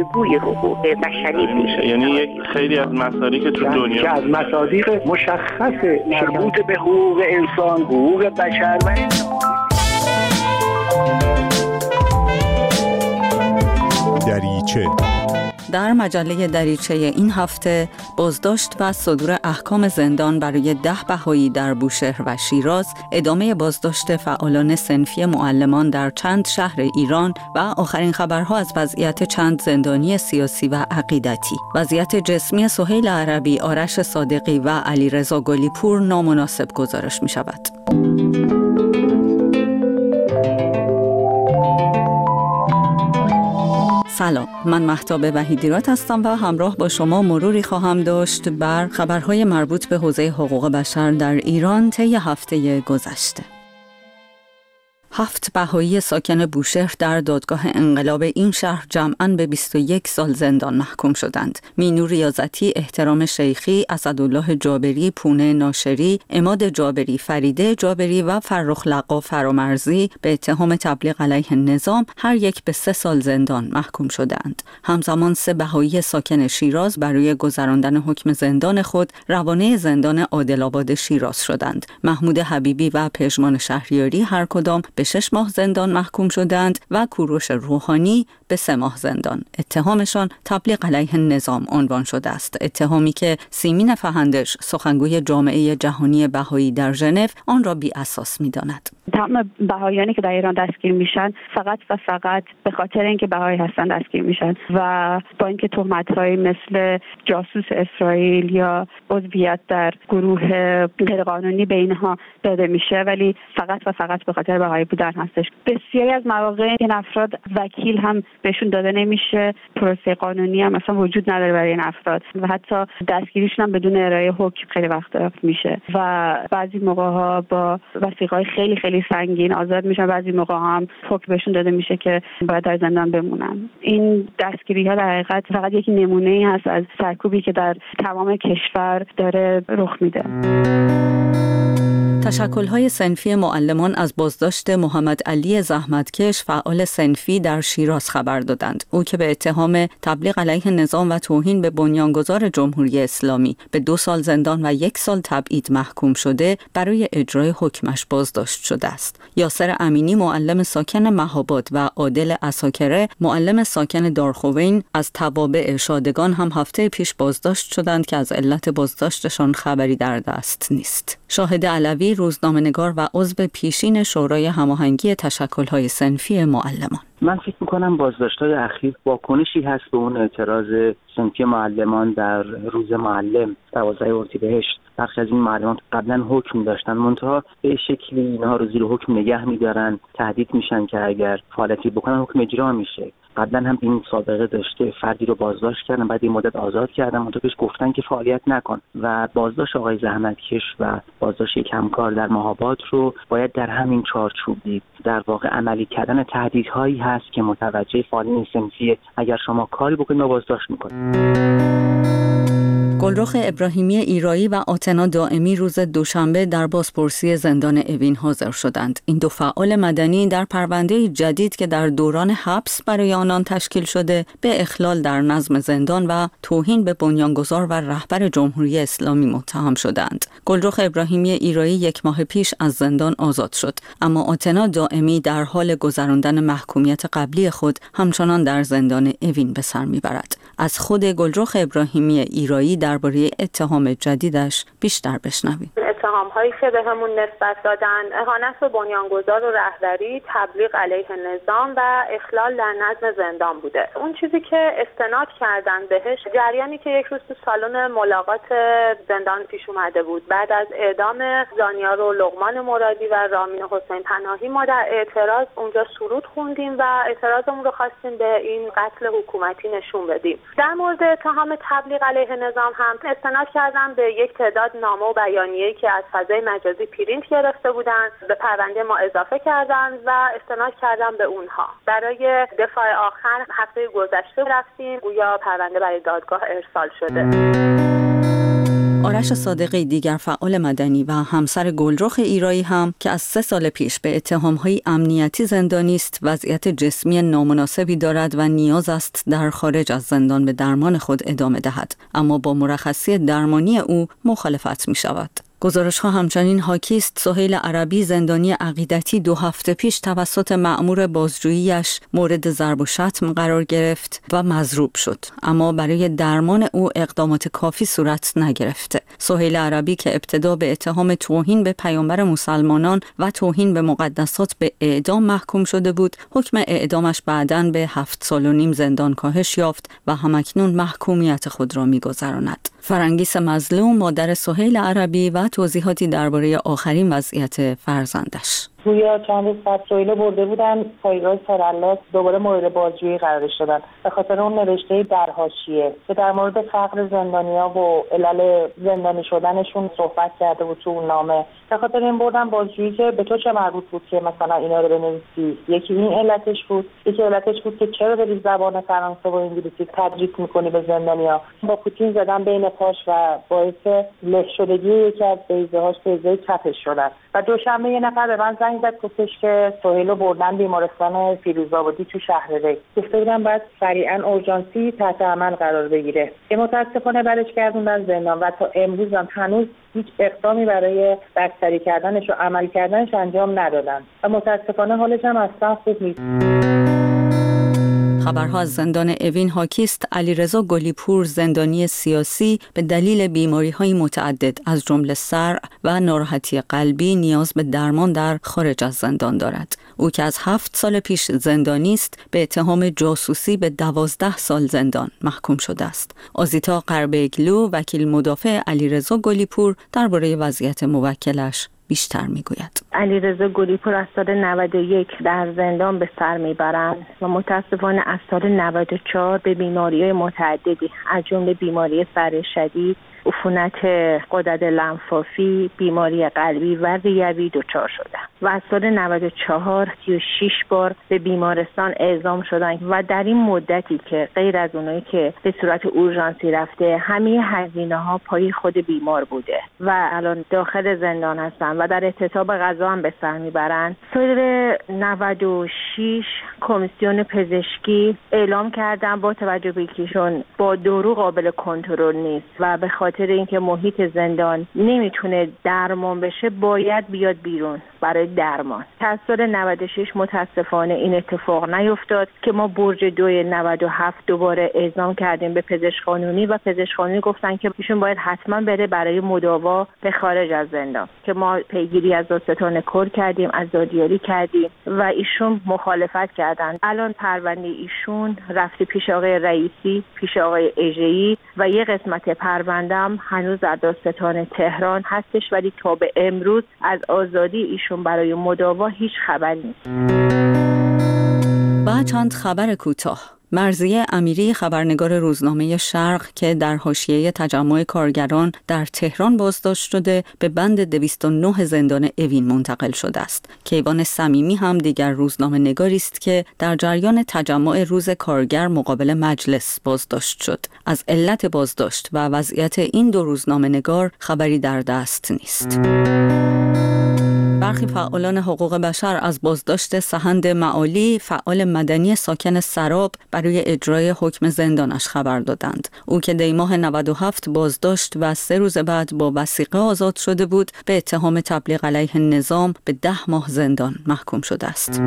الگوی حقوق بشری میشه. یعنی یک خیلی از مصادیق که تو دنیا که از مصادیق مشخص مربوط به حقوق انسان، حقوق بشر و دریچه. در مجله دریچه این هفته بازداشت و صدور احکام زندان برای 10 بهایی در بوشهر و شیراز، ادامه بازداشت فعالان صنفی معلمان در چند شهر ایران و آخرین خبرها از وضعیت چند زندانی سیاسی و عقیدتی. وضعیت جسمی سهیل عربی، آرش صادقی و علیرضا گلیپور نامناسب گزارش می شود. سلام، من مهتاب وحیدیرات هستم و همراه با شما مروری خواهم داشت بر خبرهای مربوط به حوزه حقوق بشر در ایران طی هفته گذشته. 7 بهایی ساکن بوشهر در دادگاه انقلاب این شهر جمعاً به 21 سال زندان محکوم شدند. مینور ریاضتی، احترام شیخی، اسدالله جابری، پونه ناشری، عماد جابری، فریده جابری و فرخ لقا فرامرزی به اتهام تبلیغ علیه نظام هر یک به 3 سال زندان محکوم شدند. همزمان 3 بهایی ساکن شیراز برای گذراندن حکم زندان خود روانه زندان عادل‌آباد شیراز شدند. محمود حبیبی و پژمان شهریاری هر کدام به 6 ماه زندان محکوم شدند و کوروش روحانی به 3 ماه زندان. اتهامشان تبلیغ علیه نظام عنوان شده است. اتهامی که سیمین فهندش، سخنگوی جامعه جهانی بهایی در ژنو، آن را بی اساس می‌داند. تمام بهاییانی که در ایران دستگیر میشن فقط و فقط به خاطر اینکه بهایی هستن دستگیر میشن و با اینکه تهمت‌هایی مثل جاسوس اسرائیل یا عضویت در گروه غیرقانونی به اینها داده میشه، ولی فقط و فقط به خاطر بهایی بودن هستش. بسیاری از مواقع این افراد وکیل هم بهشون داده نمیشه، پروسه قانونی هم اصلا وجود نداره برای این افراد و حتی دستگیریشون هم بدون ارائه حکم خیلی وقتا میشه و بعضی موقع‌ها با وثیقه‌های خیلی سنگین آزاد میشن، بعضی موقع هم حکم بهشون داده میشه که باید در زندان بمونن. این دستگیری ها در حقیقت فقط یک نمونه‌ای هست از سرکوبی که در تمام کشور داره رخ میده. تشکل‌های صنفی معلمان از بازداشت محمد علی زحمتکش، فعال صنفی در شیراز خبر دادند. او که به اتهام تبلیغ علیه نظام و توهین به بنیانگذار جمهوری اسلامی به 2 سال زندان و 1 سال تبعید محکوم شده، برای اجرای حکمش بازداشت شده است. یاسر امینی، معلم ساکن مهاباد و عادل عساکره، معلم ساکن دارخوین، از توابع شادگان هم هفته پیش بازداشت شدند که از علت بازداشتشان خبری در دست نیست. شاهد علوی، روزنامه‌نگار و عضو پیشین شورای هماهنگی تشکل‌های صنفی معلمان: من فکر می‌کنم بازداشت‌های اخیر واکنشی هست به اون اعتراض صنفی معلمان در روز معلم 12 اردیبهشت. برخی از این معلمان قبلا حکم داشتن، منتها به شکلی اینها رو زیر حکم نگه می‌دارن، تهدید میشن که اگر فعالیتی بکنن حکم اجرا میشه. قبلا هم این سابقه داشته، فردی رو بازداشت کردن، بعد این مدت آزاد کردن، منتها بهش گفتن که فعالیت نکن و بازداشت آقای زحمتکش و بازداشت یک همکار در مهاباد رو باید در همین چارچوب دید. در واقع عملی کردن تهدیدهایی هست که متوجه فعالین صنفی اگر شما کاری بکنید ما بازداشت میکنیم. گلرخ ابراهیمی ایرایی و آتنا دائمی روز دوشنبه در بازپرسی زندان اوین حاضر شدند. این 2 فعال مدنی در پرونده جدید که در دوران حبس برای آنان تشکیل شده، به اخلال در نظم زندان و توهین به بنیانگذار و رهبر جمهوری اسلامی متهم شدند. گلرخ ابراهیمی ایرایی 1 ماه پیش از زندان آزاد شد، اما آتنا دائمی در حال گذراندن محکومیت قبلی خود همچنان در زندان اوین به سر میبرد. از خود گلرخ ابراهیمی ایرایی درباره اتهام جدیدش بیشتر بشنویم. اتهام‌هایی که بهمون نسبت دادن اهانت به بنیانگذار و رهبری، تبلیغ علیه نظام و اخلال در نظم زندان بوده. اون چیزی که استناد کردن بهش جریانی که 1 روز تو سالن ملاقات زندان پیش اومده بود. بعد از اعدام زانیار و لقمان مرادی و رامین حسین پناهی، ما در اعتراض اونجا سرود خوندیم و اعتراضمون رو خواستیم به این قتل حکومتی نشون بدیم. در مورد اتهام تبلیغ علیه نظام هم استناد کردن به یک تعداد نامه و بیانیه‌ای که از فضای مجازی پرینت گرفته بودن، به پرونده ما اضافه کردن و استناد کردن به اونها. برای دفاع آخر هفته گذشته رفتیم، گویا پرونده برای دادگاه ارسال شده. آرش صادقی دیگر فعال مدنی و همسر گلرخ ایرایی هم که از 3 سال پیش به اتهام‌های امنیتی زندانی است، وضعیت جسمی نامناسبی دارد و نیاز است در خارج از زندان به درمان خود ادامه دهد، اما با مرخصی درمانی او مخالفت می‌شود. گزارش‌ها همچنین حاکی است سهیل عربی زندانی عقیدتی 2 هفته پیش توسط مأمور بازجویی‌اش مورد ضرب و شتم قرار گرفت و مضروب شد، اما برای درمان او اقدامات کافی صورت نگرفته. سهیل عربی که ابتدا به اتهام توهین به پیامبر مسلمانان و توهین به مقدسات به اعدام محکوم شده بود، حکم اعدامش بعداً به 7 سال و نیم زندان کاهش یافت و همکنون محکومیت خود را می‌گذراند. فرنگیس مظلوم مادر سهیل عربی و توضیحاتی درباره آخرین وضعیت فرزندش. گویا چند روز قبل سهیل برده بودن پایگاه سرالات، دوباره مورد بازجویی قرار شدن به خاطر اون نوشته در حاشیه که در مورد فقر زندانیا و علل زندانی شدنشون صحبت کرده بود تو اون نامه. به خاطر این بردن بازجویی که به تو چه مربوط بود که مثلا اینا رو بنویسی. یکی این علتش بود، یکی علتش بود که چرا داری زبان فرانسه و انگلیسی تدریس میکنی به زندانیا. با پوتین زدن بین پاش و باعث له شدگی یکی از بیضه‌هاش بیضه کفش شدن. و دوشنبه یه نفر به من زنگ زد گفتش که سهیل رو بردن بیمارستان فیروزآبادی تو شهر ری. گفته بودن باید سریعا اورژانسی تحت عمل قرار بگیره که متاسفانه برش گردوندن زندان و تا امروز هم هنوز هیچ اقدامی برای بستری کردنش و عمل کردنش انجام ندادن و متاسفانه حالش هم اصلا خوب نیست. خبرها از زندان اوین حاکی است علیرضا گلیپور زندانی سیاسی به دلیل بیماری‌های متعدد از جمله صرع و ناراحتی قلبی نیاز به درمان در خارج از زندان دارد. او که از 7 سال پیش زندانی است به اتهام جاسوسی به 12 سال زندان محکوم شده است. آزیتا قربگلو وکیل مدافع علیرضا گلیپور درباره وضعیت موکلش بیشتر میگوید. علیرضا گلیپور از سال 91 در زندان به سر میبرند و متاسفانه از سال 94 به بیماری‌های متعددی از جمله بیماری سر شدید، عفونت غدد لنفاوی، بیماری قلبی و ریوی دچار شدن و از سال 94 36 بار به بیمارستان اعزام شدن و در این مدتی که غیر از اونایی که به صورت اورژانسی رفته همه هزینه‌ها پای خود بیمار بوده و الان داخل زندان هستن و در اعتصاب غذا هم به سر میبرن. سال 96 کمیسیون پزشکی اعلام کردن با توجه به اینکه با دارو قابل کنترل نیست و به خاطر اینکه محیط زندان نمیتونه درمان بشه باید بیاد بیرون برای درمان. تا سال 96 متاسفانه این اتفاق نیفتاد که ما برج 297 دوباره اعزام کردیم به پزشک قانونی و پزشک قانونی گفتن که ایشون باید حتما بره برای مداوا به خارج از زندان که ما پیگیری از دادستان کل کردیم، از دادیاری کردیم و ایشون مخالفت کردن. الان پرونده ایشون رفته پیش آقای رئیسی، پیش آقای اژه‌ای و یه قسمت پرونده هنوز در دادستان تهران هستش ولی تا به امروز از آزادی ایشون برای مداوا هیچ خبری نیست. با چند خبر کوتاه. مرضیه امیری خبرنگار روزنامه شرق که در حاشیه تجمع کارگران در تهران بازداشت شده به بند 209 زندان اوین منتقل شده است. کیوان صمیمی هم دیگر روزنامه نگاری است که در جریان تجمع روز کارگر مقابل مجلس بازداشت شد. از علت بازداشت و وضعیت این 2 روزنامه نگار خبری در دست نیست. برخی فعالان حقوق بشر از بازداشت سهند معالی فعال مدنی ساکن سراب برای اجرای حکم زندانش خبر دادند. او که دی ماه 97 بازداشت و 3 روز بعد با وثیقه آزاد شده بود به اتهام تبلیغ علیه نظام به 10 ماه زندان محکوم شده است.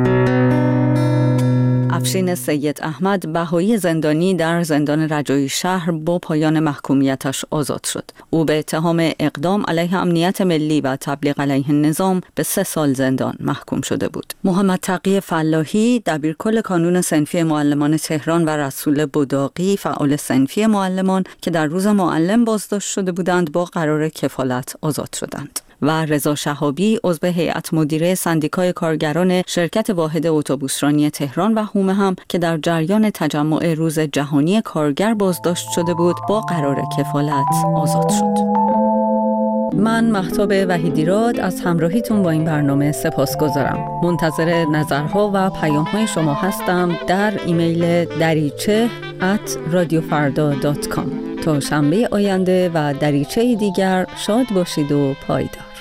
افشین سید احمد بهایی زندانی در زندان رجایی شهر با پایان محکومیتش آزاد شد. او به اتهام اقدام علیه امنیت ملی و تبلیغ علیه نظام به 3 سال زندان محکوم شده بود. محمد تقی فلاحی دبیرکل کانون صنفی معلمان تهران و رسول بداقی فعال صنفی معلمان که در روز معلم بازداشت شده بودند با قرار کفالت آزاد شدند. و رضا شهابی عضو هیئت مدیره سندیکای کارگران شرکت واحد اتوبوسرانی تهران و هومه هم که در جریان تجمع روز جهانی کارگر بازداشت شده بود با قرار کفالت آزاد شد. من مهتاب وحیدیراد از همراهیتون با این برنامه سپاسگزارم. منتظر نظرها و پیام‌های شما هستم در ایمیل dariche@radiofarda.com. تا شنبه آینده و دریچه دیگر شاد باشید و پایدار.